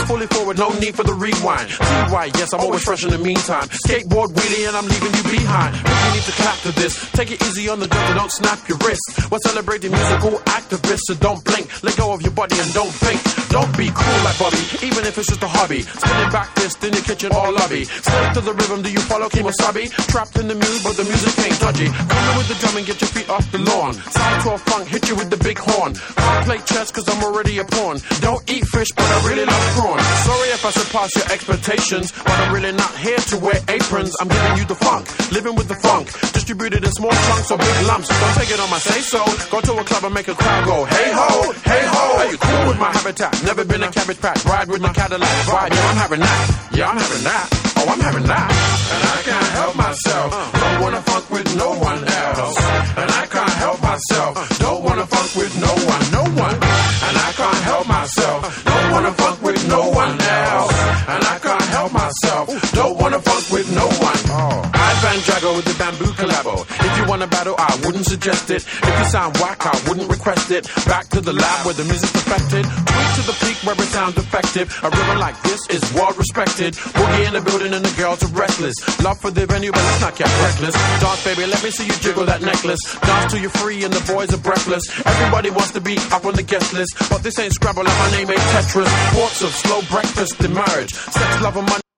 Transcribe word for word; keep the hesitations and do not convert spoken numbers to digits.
fully forward, no need for the rewind. See why, yes, I'm always fresh in the meantime. Skateboard wheelie and I'm leaving you behind. But you need to clap to this. Take it easy on the jump and don't snap your wrist. We're celebrating musical activists, so don't blink. Let go of your body and don't think. Don't be cool like Bobby, even if it's just a hobby. Spinning back fist in your kitchen or lobby. Slave to the rhythm, do you follow Kemosabe? Trapped in the mood, but the music ain't dodgy. Come in with the drum and get your feet off the lawn. Side twelve funk, hit you with the big horn. Can't play chess cause I'm already a pawn. Don't eat fish, but I really love prawn. Sorry if I surpass your expectations, but I'm really not here to wear aprons. I'm giving you the funk, living with the funk. Distributed in small chunks or big lumps. Don't take it on my say-so. Go to a club and make a crowd go, hey ho, hey ho. Are you cool with my habitat? Never been a cabbage patch. Ride with my Cadillac. Ride, yeah, I'm having that. Yeah, I'm having that. Oh, I'm having that. And I can't help myself. Don't wanna funk with no one else. And I can't help myself. Don't wanna funk with no one, no one. And I can't help myself. Don't wanna funk with no one else. And I can't help myself. Don't wanna funk with no one. Oh. I Van Drago with the bamboo collabo. If you wanna battle, I wouldn't suggest it. If you sound whack, I wouldn't request it. Back to the lab where the music's perfected. Tweet to the peak where it sounds effective. A rhythm like this is well respected. Boogie in the building and the girls are restless. Love for the venue, but let's not get reckless. Dance, baby, let me see you jiggle that necklace. Dance till you're free and the boys are breathless. Everybody wants to be up on the guest list, but this ain't Scrabble and my name ain't Tetris. Ports of slow breakfast emerge. Sex, love, and money.